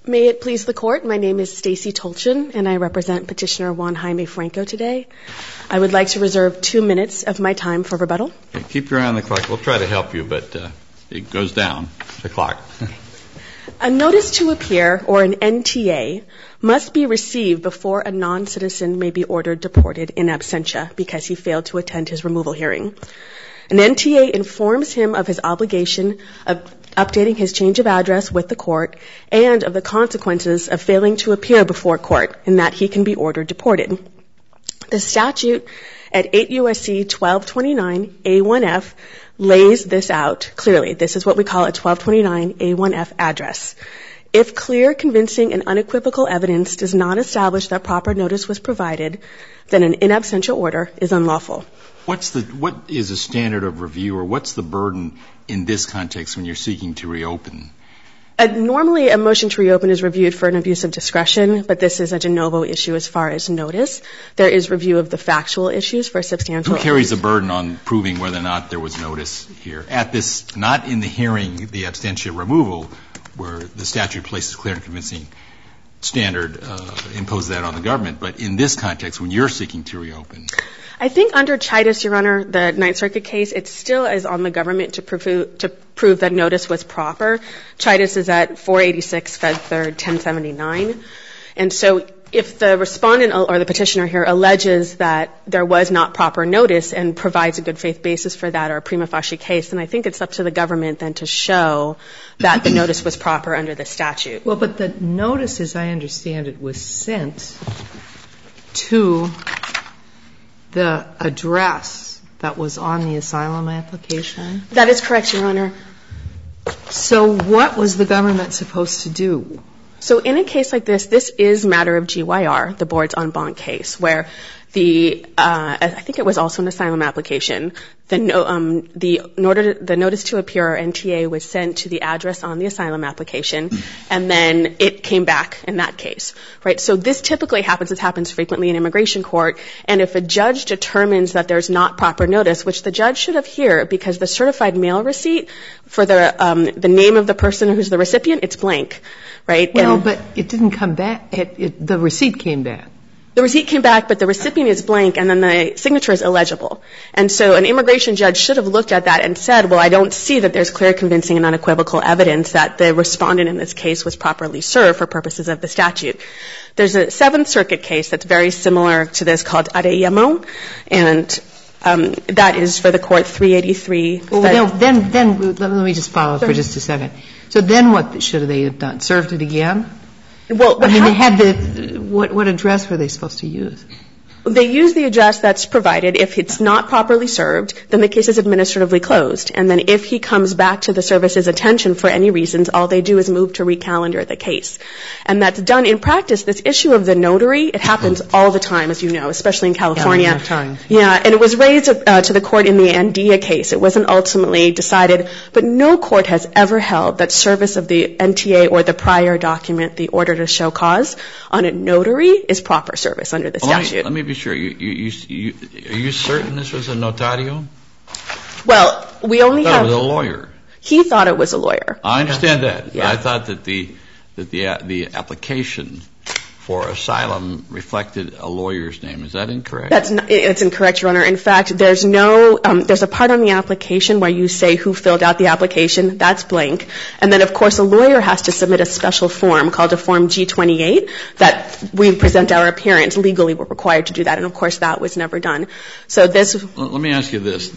May it please the Court, my name is Stacy Tolchin, and I represent Petitioner Juan Jaime Franco today. I would like to reserve 2 minutes of my time for rebuttal. Okay, keep your eye on the clock. We'll try to help you, but it goes down, the clock. A notice to appear, or an NTA, must be received before a non-citizen may be ordered deported in absentia because he failed to attend his removal hearing. An NTA informs him of his obligation of updating his change of address with the court and of the consequences of failing to appear before court, and that he can be ordered deported. The statute at 8 U.S.C. 1229 A1F lays this out clearly. This is what we call a 1229 A1F address. If clear, convincing, and unequivocal evidence does not establish that proper notice was provided, then an in absentia order is unlawful. What is a standard of review, or what's the burden in this context when you're seeking to reopen? Normally, a motion to reopen is reviewed for an abuse of discretion, but this is a de novo issue as far as notice. There is review of the factual issues for substantial. Who carries the burden on proving whether or not there was notice here? At this, not in the hearing, the absentia removal, where the statute places clear and convincing standard, imposes that on the government, but in this context, when you're seeking to reopen. I think under Chidas, Your Honor, the Ninth Circuit case, it still is on the government to prove that notice was proper. Chidas is at 486 Fed 3rd 1079. And so if the respondent or the petitioner here alleges that there was not proper notice and provides a good faith basis for that or a prima facie case, then I think it's up to the government then to show that the notice was proper under the statute. Well, but the notice, as I understand it, was sent to the address that was on the asylum application? That is correct, Your Honor. So what was the government supposed to do? So in a case like this, this is matter of GYR, the board's en banc case, where I think it was also an asylum application. The notice to appear, or NTA, was sent to the address on the asylum application, and then it came back in that case, right? So this typically happens. This happens frequently in immigration court. And if a judge determines that there's not proper notice, which the judge should have here, because the certified mail receipt for the name of the person who's the recipient, it's blank, right? Well, but it didn't come back. The receipt came back. The receipt came back, but the recipient is blank, and then the signature is illegible. And so an immigration judge should have looked at that and said, well, I don't see that there's clear, convincing, and unequivocal evidence that the respondent in this case was properly served for purposes of the statute. There's a Seventh Circuit case that's very similar to this called Arellano, and that is for the court 383. Well, then let me just follow up for just a second. So then what should they have done? Served it again? Well, I mean, they had what address were they supposed to use? They use the address that's provided. If it's not properly served, then the case is administratively closed. And then if he comes back to the service's attention for any reasons, all they do is move to recalendar the case. And that's done in practice. This issue of the notary, it happens all the time, as you know, especially in California. Yeah, and it was raised to the court in the Andía case. It wasn't ultimately decided, but no court has ever held that service of the NTA or the prior document, the order to show cause, on a notary is proper service under the statute. Let me be sure. Are you certain this was a notario? Well, we only have. I thought it was a lawyer. He thought it was a lawyer. I understand that. Yeah. But I thought that the application for asylum reflected a lawyer's name. Is that incorrect? It's incorrect, Your Honor. In fact, there's a part on the application where you say who filled out the application. That's blank. And then, of course, a lawyer has to submit a special form called a Form G28 that we present our appearance. Legally, we're required to do that. And, of course, that was never done. So this. Let me ask you this.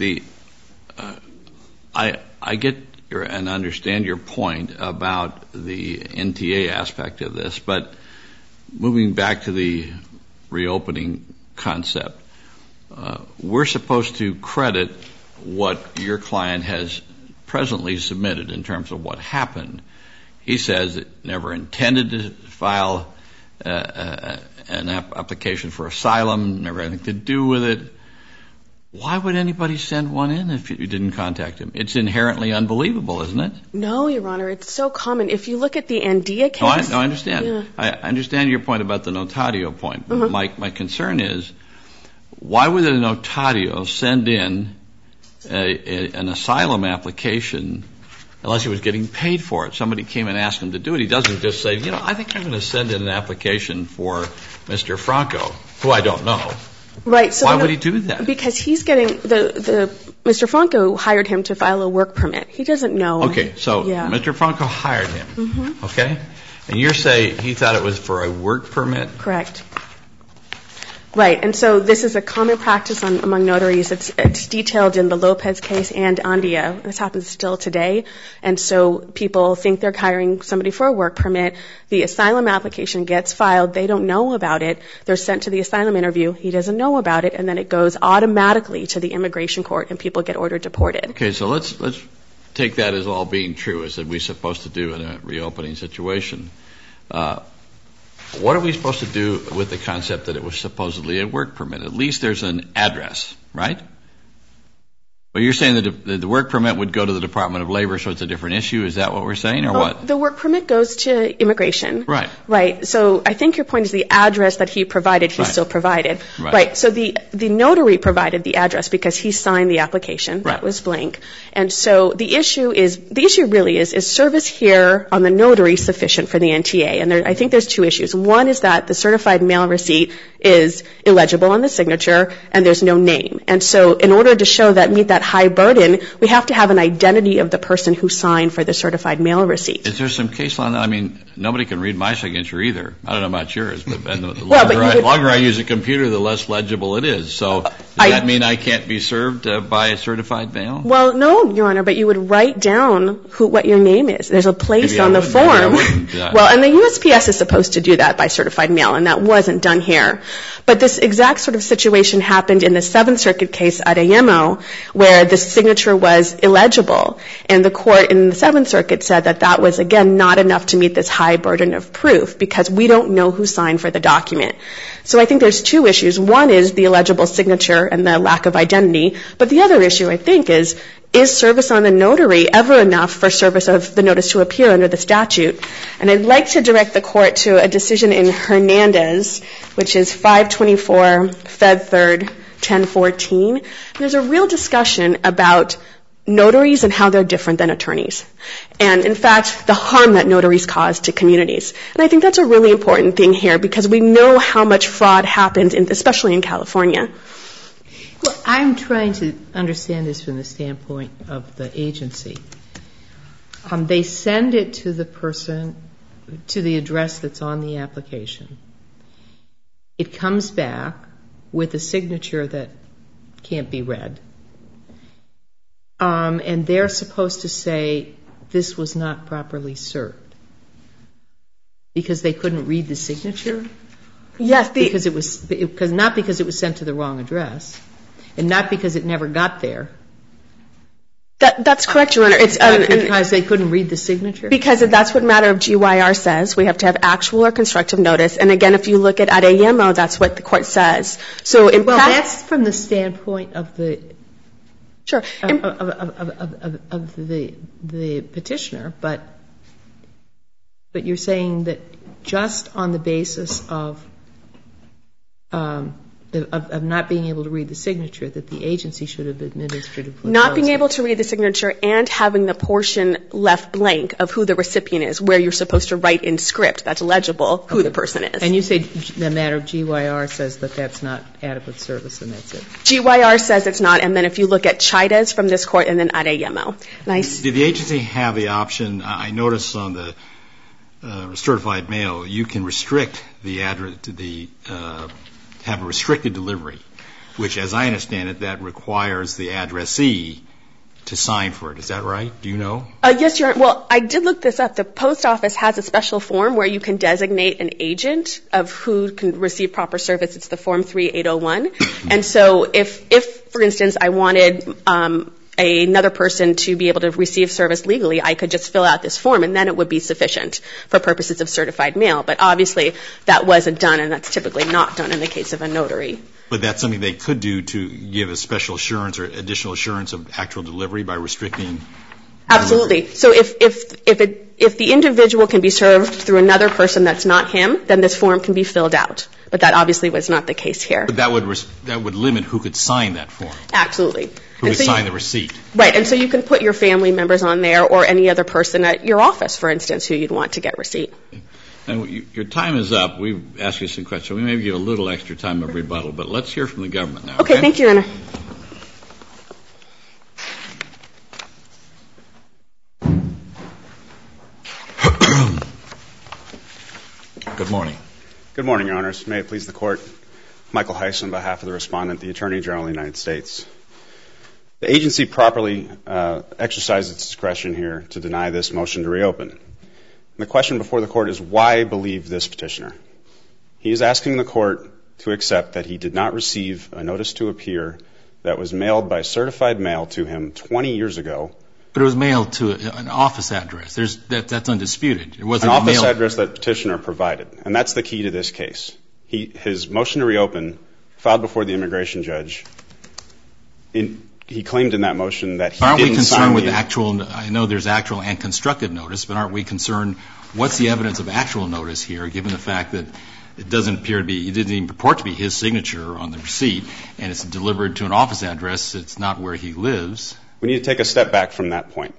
I get and understand your point about the NTA aspect of this, but moving back to the reopening concept, we're supposed to credit what your client has presently submitted in terms of what happened. He says it never intended to file an application for asylum, never had anything to do with it. Why would anybody send one in if you didn't contact him? It's inherently unbelievable, isn't it? No, Your Honor. It's so common. If you look at the Andía case. No, I understand. Yeah. I understand your point about the notario point. Uh-huh. My concern is, why would a notario send in an asylum application unless he was getting paid for it. Somebody came and asked him to do it. He doesn't just say, I think I'm going to send in an application for Mr. Franco, who I don't know. Right. So why would he do that? Because he's getting Mr. Franco hired him to file a work permit. He doesn't know. Okay, so Mr. Franco hired him. Mm-hmm. Okay? And you're saying he thought it was for a work permit? Correct. Right. And so this is a common practice among notaries. It's detailed in the Lopez case and Andia. This happens still today. And so people think they're hiring somebody for a work permit. The asylum application gets filed. They don't know about it. They're sent to the asylum interview. He doesn't know about it. And then it goes automatically to the immigration court and people get ordered deported. Okay, so let's take that as all being true, as we're supposed to do in a reopening situation. What are we supposed to do with the concept that it was supposedly a work permit? At least there's an address, right? But you're saying that the work permit would go to the Department of Labor, so it's a different issue? Is that what we're saying, or what? The work permit goes to immigration. Right. Right. So I think your point is the address that he provided, he still provided. Right. So the notary provided the address because he signed the application. That was blank. And so the issue really is service here on the notary sufficient for the NTA? And I think there's two issues. One is that the certified mail receipt is illegible on the signature and there's no name. And so in order to meet that high burden, we have to have an identity of the person who signed for the certified mail receipt. Is there some case law on that? I mean, nobody can read my signature either. I don't know about yours, but the longer I use a computer, the less legible it is. So does that mean I can't be served by a certified mail? Well, no, Your Honor, but you would write down what your name is. There's a place on the form. Well, and the USPS is supposed to do that by certified mail, and that wasn't done here. But this exact sort of situation happened in the Seventh Circuit case Adeyemo, where the signature was illegible. And the court in the Seventh Circuit said that was, again, not enough to meet this high burden of proof because we don't know who signed for the document. So I think there's two issues. One is the illegible signature and the lack of identity. But the other issue, I think, is service on the notary ever enough for service of the notice to appear under the statute? And I'd like to direct the court to a decision in Hernandez, which is 524 Fed 3rd 1014. There's a real discussion about notaries and how they're different than attorneys. And, in fact, the harm that notaries cause to communities. And I think that's a really important thing here because we know how much fraud happens, especially in California. Well, I'm trying to understand this from the standpoint of the agency. They send it to the person, to the address that's on the application. It comes back with a signature that can't be read. And they're supposed to say this was not properly served because they couldn't read the signature? Yes. Not because it was sent to the wrong address and not because it never got there. That's correct, Your Honor. It's because they couldn't read the signature? Because that's what matter of GYR says. We have to have actual or constructive notice. And again, if you look at Adeyemo, that's what the court says. So that's from the standpoint of the sure of the petitioner, but you're saying that just on the basis of not being able to read the signature, that the agency should have administratively not being able to read the signature and having the portion left blank of who the recipient is, where you're supposed to write in script that's legible who the person is. And you say the matter of GYR says that that's not adequate service, and that's it. GYR says it's not, and then if you look at Chaidez from this court and then Adeyemo. Did the agency have the option? I noticed on the certified mail, you can restrict the address to have a restricted delivery, which, as I understand it, that requires the addressee to sign for it. Is that right? Do you know? Yes, Your Honor. Well, I did look this up. The post office has a special form where you can designate an agent of who can receive proper service. It's the Form 3801. And so if, for instance, I wanted another person to be able to receive service legally, I could just fill out this form, and then it would be sufficient for purposes of certified mail. But obviously, that wasn't done, and that's typically not done in the case of a notary. But that's something they could do to give a special assurance or additional assurance of actual delivery by restricting. Absolutely. So if the individual can be served through another person that's not him, then this form can be filled out. But that obviously was not the case here. But that would limit who could sign that form. Absolutely. Who would sign the receipt. Right, and so you can put your family members on there or any other person at your office, for instance, who you'd want to get receipt. And your time is up. We've asked you some questions. We may give a little extra time of rebuttal, but let's hear from the government now. Okay, thank you, Your Honor. Good morning. Good morning, Your Honors. May it please the Court. Michael Heiss on behalf of the Respondent, the Attorney General of the United States. The agency properly exercised its discretion here to deny this motion to reopen. And the question before the Court is, why believe this petitioner? He is asking the Court to accept that he did not receive a notice to appear that was mailed by certified mail to him 20 years ago. But it was mailed to an office address. That's undisputed. It wasn't an office mailed. Address that petitioner provided. And that's the key to this case. His motion to reopen, filed before the immigration judge, he claimed in that motion that he didn't sign Aren't we concerned with actual, I know there's actual and constructive notice, but aren't we concerned, what's the evidence of actual notice here, given the fact that it doesn't appear to be, it didn't even purport to be his signature on the receipt, and it's delivered to an office address, it's not where he lives. We need to take a step back from that point.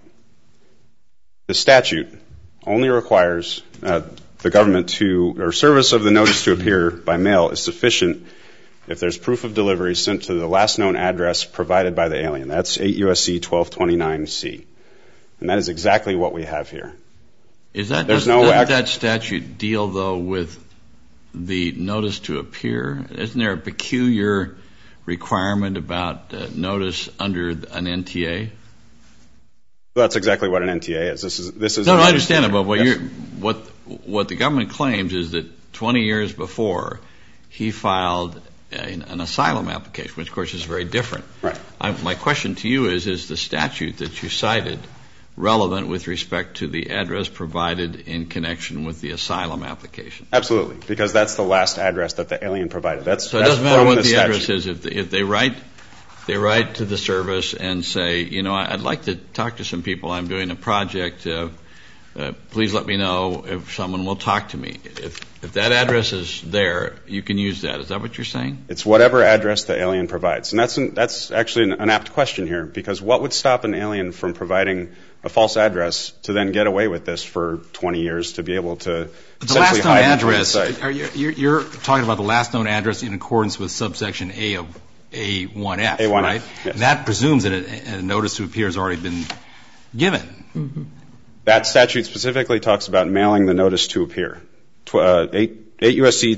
The statute only requires the government to, or service of the notice to appear by mail is sufficient if there's proof of delivery sent to the last known address provided by the alien. That's 8 U.S.C. 1229C. And that is exactly what we have here. Doesn't that statute deal, though, with the notice to appear? Isn't there a peculiar requirement about notice under an NTA? Well, that's exactly what an NTA is. This is. No, I understand it, but yes. what the government claims is that 20 years before he filed an asylum application, which of course is very different. Right. My question to you is the statute that you cited relevant with respect to the address provided in connection with the asylum application? Absolutely, because that's the last address that the alien provided. So it doesn't matter what the address is. If they write to the service and say, I'd like to talk to some people. I'm doing a project. Please let me know if someone will talk to me. If that address is there, you can use that. Is that what you're saying? It's whatever address the alien provides. And that's actually an apt question here, because what would stop an alien from providing a false address to then get away with this for 20 years to be able to essentially hide the address? You're talking about the last known address in accordance with subsection A of A1F, A1F, right? yes. And that presumes that a notice to appear has already been given. Mm-hmm. That statute specifically talks about mailing the notice to appear. 8 U.S.C.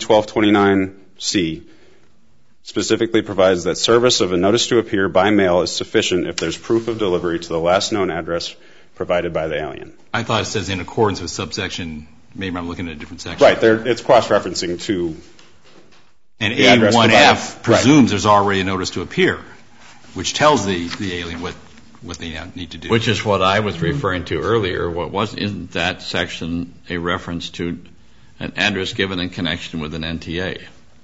1229C specifically provides that service of a notice to appear by mail is sufficient if there's proof of delivery to the last known address provided by the alien. I thought it says in accordance with subsection, maybe I'm looking at a different section. Right, it's cross-referencing to and the address A1F provided. presumes Right. There's already a notice to appear, which tells the alien what they need to do. Which is what I was referring to earlier. Isn't that section a reference to an address given in connection with an NTA?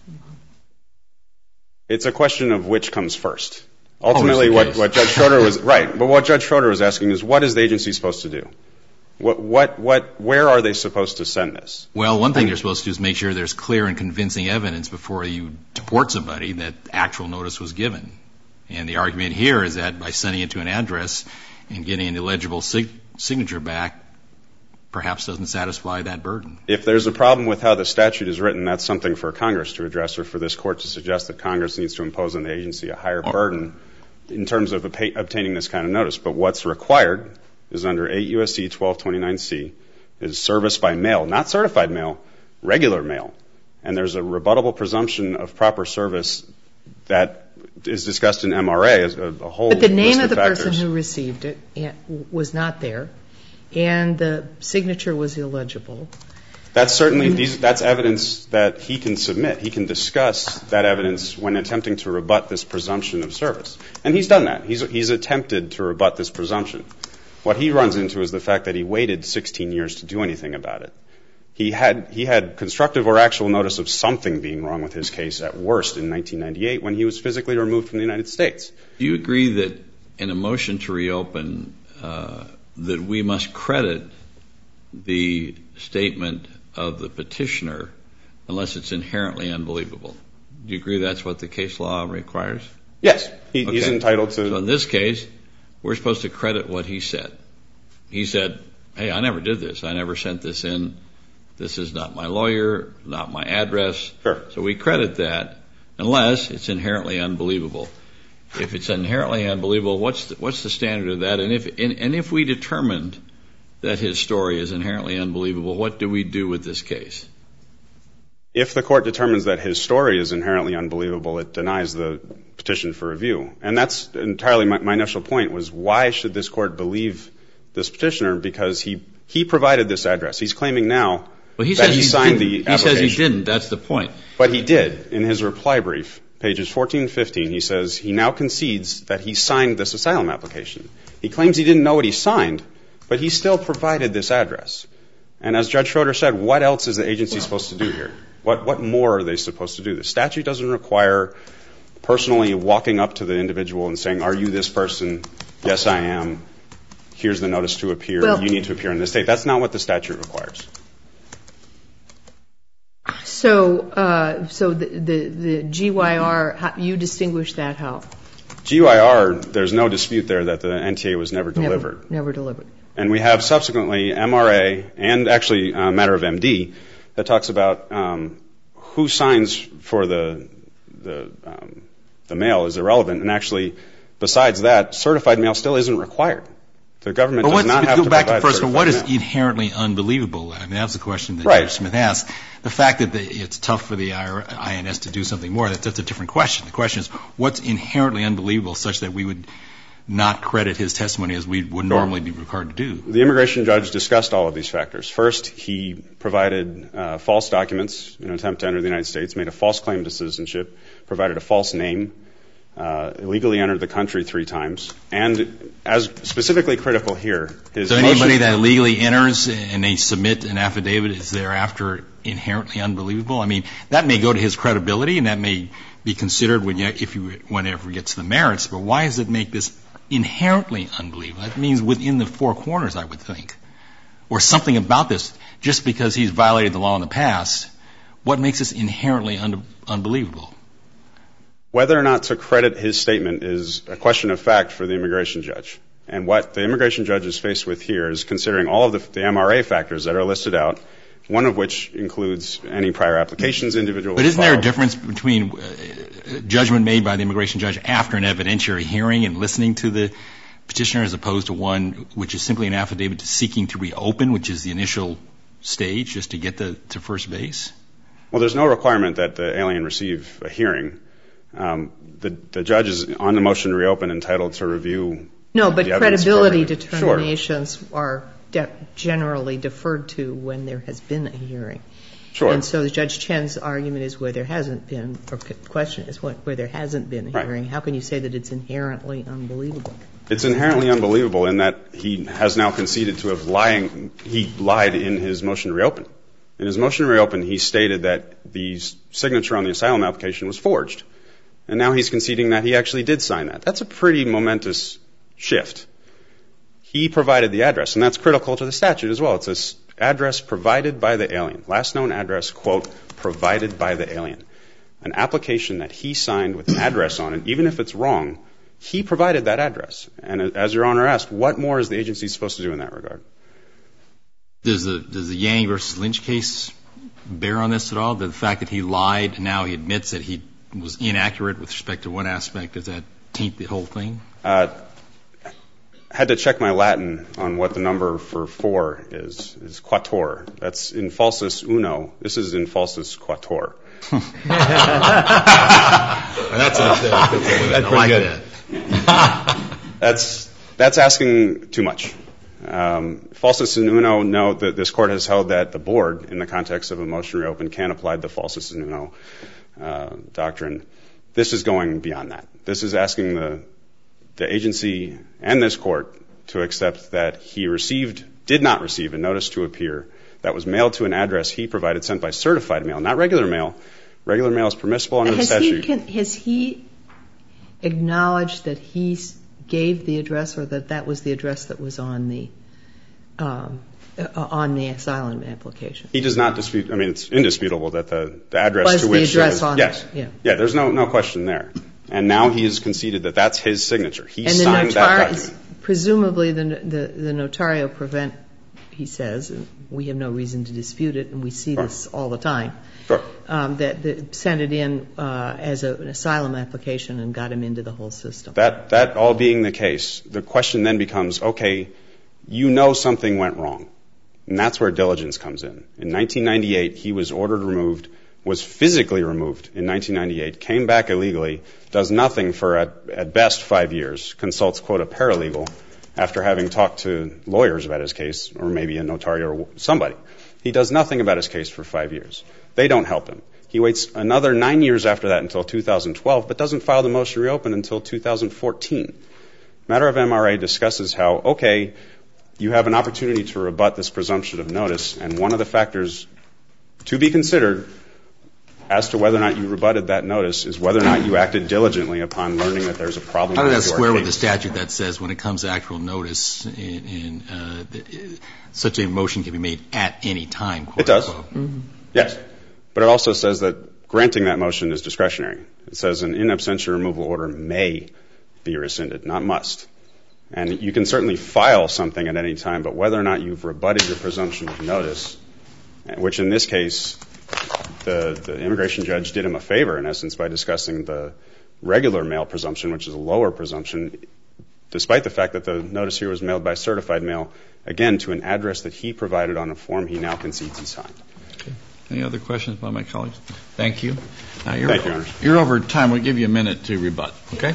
It's a question of which comes first. Ultimately, what Judge Schroeder was right, but what Judge Schroeder was asking is, what is the agency supposed to do? Where are they supposed to send this? Well, one thing you're supposed to do is make sure there's clear and convincing evidence before you deport somebody that actual notice was given. And the argument here is that by sending it to an address and getting an illegible signature back, perhaps doesn't satisfy that burden. If there's a problem with how the statute is written, that's something for Congress to address, or for this Court to suggest that Congress needs to impose on the agency a higher burden in terms of obtaining this kind of notice. But what's required is under 8 U.S.C. 1229C is service by mail, not certified mail, regular mail. And there's a rebuttable presumption of proper service that is discussed in MRA as a whole list of factors. But the name of the person who received it was not there, and the signature was illegible. That's certainly, that's evidence that he can submit. He can discuss that evidence when attempting to rebut this presumption of service. And he's done that. He's attempted to rebut this presumption. What he runs into is the fact that he waited 16 years to do anything about it. He had constructive or actual notice of something being wrong with his case at worst in 1998 when he was physically removed from the United States. Do you agree that in a motion to reopen that we must credit the statement of the petitioner unless it's inherently unbelievable? Do you agree that's what the case law requires? Yes, he's entitled to. So in this case, we're supposed to credit what he said. He said, hey, I never did this. I never sent this in. This is not my lawyer, not my address. Sure. So we credit that unless it's inherently unbelievable. If it's inherently unbelievable, what's the standard of that? And if we determined that his story is inherently unbelievable, what do we do with this case? If the court determines that his story is inherently unbelievable, it denies the petition for review. And that's entirely my initial point was, why should this court believe this petitioner? Because he provided this address. He's claiming now that he signed the application. He says he didn't. That's the point. But he did. In his reply brief, pages 14 and 15, he says he now concedes that he signed this asylum application. He claims he didn't know what he signed, but he still provided this address. And as Judge Schroeder said, what else is the agency supposed to do here? What more are they supposed to do? The statute doesn't require personally walking up to the individual and saying, are you this person? Yes, I am. Here's the notice to appear. You need to appear in this date. That's not what the statute requires. So the GYR, you distinguish that how? GYR, there's no dispute there that the NTA was never delivered. Never delivered. And we have subsequently MRA and actually a matter of MD that talks about who signs for the mail is irrelevant. And actually, besides that, certified mail still isn't required. The government does not have to provide certified mail. Go back to first, what is inherently unbelievable? I mean, that's the question that Judge Smith asked. The fact that it's tough for the INS to do something more, that's a different question. The question is, what's inherently unbelievable such that we would not credit his testimony as we would normally be required to do? The immigration judge discussed all of these factors. First, he provided false documents in an attempt to enter the United States, made a false claim to citizenship, provided a false name, illegally entered the country 3 times, and as specifically critical here, his motion. So anybody that illegally enters and they submit an affidavit is thereafter inherently unbelievable? I mean, that may go to his credibility and that may be considered whenever it gets to the merits, but why does it make this inherently unbelievable? That means within the 4 corners, I would think. Or something about this, just because he's violated the law in the past, what makes this inherently unbelievable? Whether or not to credit his statement is a question of fact for the immigration judge. And what the immigration judge is faced with here is considering all of the MRA factors that are listed out, one of which includes any prior applications individual. But isn't there a difference between judgment made by the immigration judge after an evidentiary hearing and listening to the petitioner as opposed to one which is simply an affidavit seeking to reopen, which is the initial stage just to get to first base? Well, there's no requirement that the alien receive a hearing. The judge is on the motion to reopen entitled to review. No, but credibility determinations are generally deferred to when there has been a hearing. Sure. And so Judge Chen's argument is where there hasn't been, or question is where there hasn't been a hearing. Right. How can you say that it's inherently unbelievable? It's inherently unbelievable in that he has now conceded to have he lied in his motion to reopen. In his motion to reopen, he stated that the signature on the asylum application was forged. And now he's conceding that he actually did sign that. That's a pretty momentous shift. He provided the address, and that's critical to the statute as well. It's an address provided by the alien. Last known address, quote, provided by the alien. An application that he signed with an address on it, even if it's wrong, he provided that address. And as Your Honor asked, what more is the agency supposed to do in that regard? Does the Yang versus Lynch case bear on this at all? The fact that he lied, and now he admits that he was inaccurate with respect to one aspect, does that taint the whole thing? Had to check my Latin on what the number for 4 is quattuor. That's in falsus uno. This is in falsus quattuor. That's pretty good. That's asking too much. Falsus in uno, no, this court has held that the board, in the context of a motion to reopen, can apply the falsus in uno doctrine. This is going beyond that. This is asking the agency and this court to accept that he did not receive a notice to appear that was mailed to an address he provided, sent by certified mail, not regular mail. Regular mail is permissible under the statute. Has he acknowledged that he gave the address, or that was the address that was on the asylum application? He does not dispute. I mean, it's indisputable that the address was to which the address on yes, it. Yeah, there's no question there. And now he has conceded that that's his signature. He signed that document. Presumably the notario prevent, he says, and we have no reason to dispute it, and we see this all the time, that sent it in as an asylum application and got him into the whole system. That all being the case, the question then becomes, okay, you know something went wrong. And that's where diligence comes in. In 1998, he was ordered removed, was physically removed in 1998, came back illegally, does nothing for at best 5 years, consults, quote, a paralegal after having talked to lawyers about his case, or maybe a notario or somebody. He does nothing about his case for 5 years. They don't help him. He waits another 9 years after that until 2012, but doesn't file the motion to reopen until 2014. Matter of MRA discusses how, okay, you have an opportunity to rebut this presumption of notice, and one of the factors to be considered as to whether or not you rebutted that notice is whether or not you acted diligently upon learning that there's a problem. How does that square with the statute that says when it comes to actual notice, such a motion can be made at any time? Quote, it does. Mm-hmm. Yes. But it also says that granting that motion is discretionary. It says an in absentia removal order may be rescinded, not must. And you can certainly file something at any time, but whether or not you've rebutted your presumption of notice, which in this case the immigration judge did him a favor, in essence, by discussing the regular mail presumption, which is a lower presumption, despite the fact that the notice here was mailed by certified mail, again, to an address that he provided on a form he now concedes he signed. Okay. Any other questions by my colleagues? Thank you. Thank you, Your Honor. You're over time. We'll give you a minute to rebut. Okay?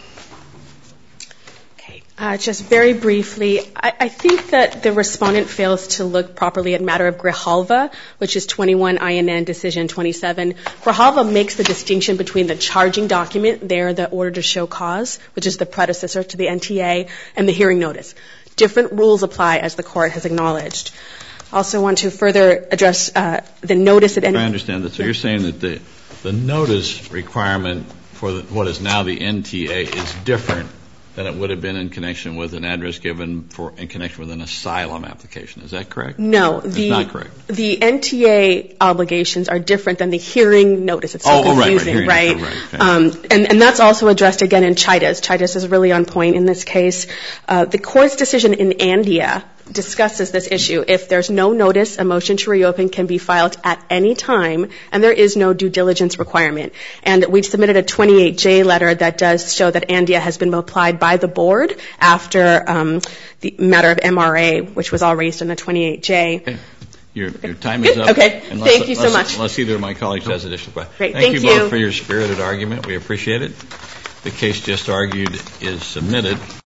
Just very briefly, I think that the respondent fails to look properly at matter of Grijalva, which is 21 INN Decision 27. Grijalva makes the distinction between the charging document, there the order to show cause, which is the predecessor to the NTA, and the hearing notice. Different rules apply, as the court has acknowledged. I also want to further address the notice at any... I understand that. So you're saying that the notice requirement for what is now the NTA is different than it would have been in connection with an address given in connection with an asylum application. Is that correct? No. It's not correct. The NTA obligations are different than the hearing notice. It's so confusing, right? And that's also addressed again in Chidas. Chidas is really on point in this case. The court's decision in Andia discusses this issue. If there's no notice, a motion to reopen can be filed at any time, and there is no due diligence requirement. And we submitted a 28J letter that does show that Andia has been applied by the board after the matter of MRA, which was all raised in the 28J. Okay. Your time is up. Okay. Thank you so much. Unless either of my colleagues has additional questions. Great. Thank you both for your spirited argument. We appreciate it. The case just argued is submitted.